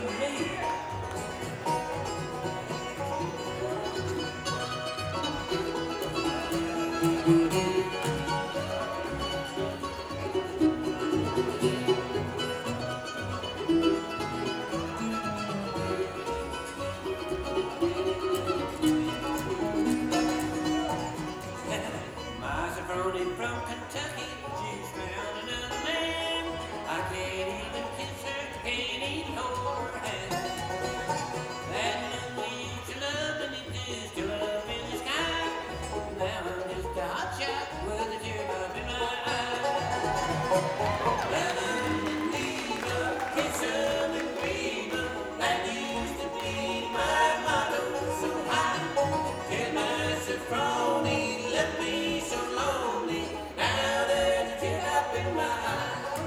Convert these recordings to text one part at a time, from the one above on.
From Kentucky, she's found another man. I can't even kiss her, can't even hold her hand. That look we used to love and it is still up in the sky. Now I'm just a hot shot with a teardrop in my eye. Love 'em and leave 'em, kiss 'em and grieve 'em. That used to be my motto so high. Till my Sophrony left me so lonely. Now there's a teardrop in my eye.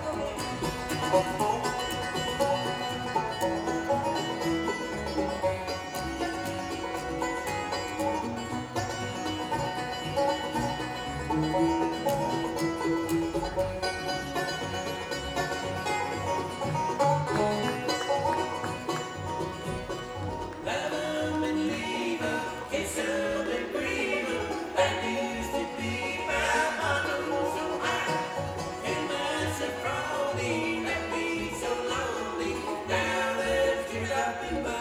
Love 'em and leave 'em, kiss 'em and grieve 'em. That used to be my motto so high. And my Sophrony left me so lonely. Now there's a teardrop in my eye.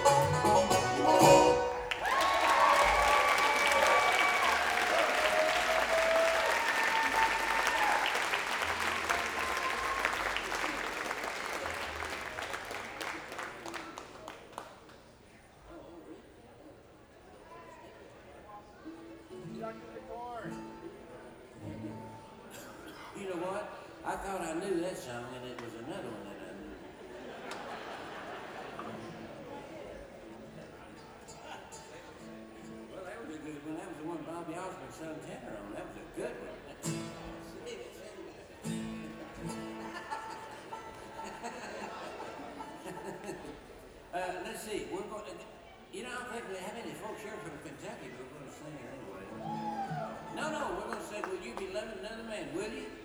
You know what? I thought I knew that song, and it was another one that I knew. Well, that was a good one. That was the one Bobby Osborne sung tenor on. That was a good one. Let's see. We're going to, you know, I don't think we have any folks here from Kentucky, but we're going to sing it anyway. No, we're going to say, will you be loving another man, will you?